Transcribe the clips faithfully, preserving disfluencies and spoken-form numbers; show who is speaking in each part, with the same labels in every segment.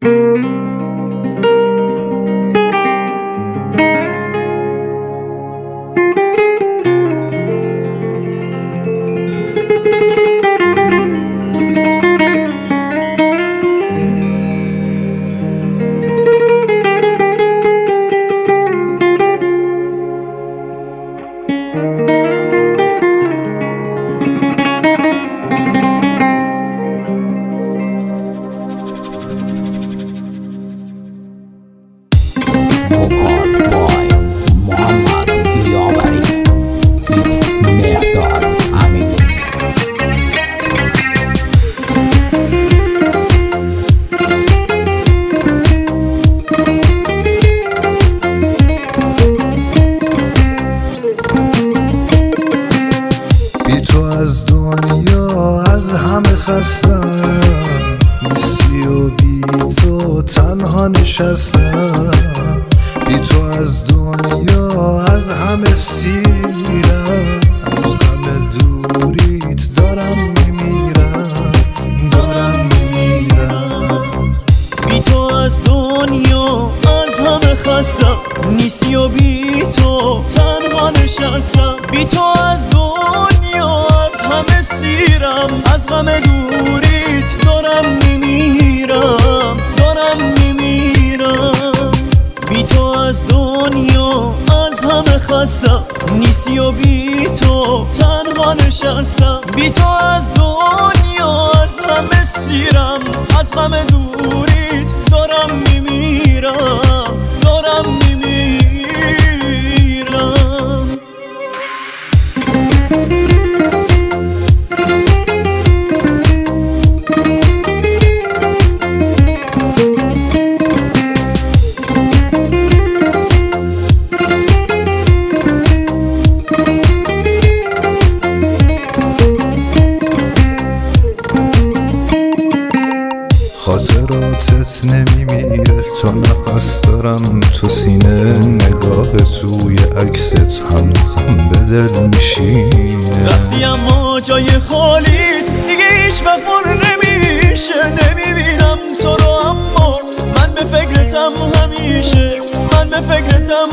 Speaker 1: از دنیا از همه خستم، نیستی و بی تو تنها نشستم. بی تو از دنیا از همه سیرم، از غم دوریت دارم میمیرم، دارم میمیرم.
Speaker 2: بی تو از دنیا از همه خستم، نیستی و بی تو تنها نشستم. بی تو از دنیا از همه سیرم، از غم دوریت دارم میمیرم، دارم میمیرم. بی تو از دنیا از همه خستم، نیستی و بی تو تنها نشستم. بی تو از دنیا از همه سیرم، از غم دوریت دارم میمیرم، دارم میمیرم.
Speaker 1: خاطراتت نمیمیره، تو نفس دارم تو سینه، نگاه توی عکست هنوزم به دل میشینه.
Speaker 2: رفتی اما جای خالیت دیگه هیچ وقت پر نمیشه. نمیبینم تو رو اما من به فکرتم همیشه، من به فکرتم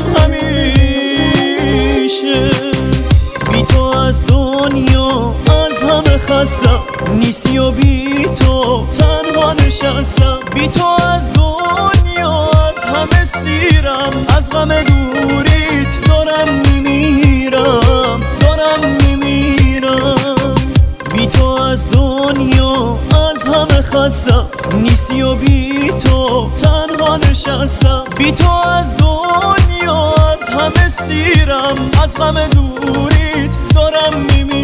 Speaker 2: همیشه. بی تو از دنیا از همه خستم، نیستی و بی تو تنها نشستم. بی تو از دنیا از همه سیرم، از غم دوریت دارم میمیرم، دارم میمیرم. بی تو از دنیا از همه خستم، نیستی و بی تو تنها نشستم. بی تو از دنیا از همه سیرم، از غم دوریت دارم میمیرم.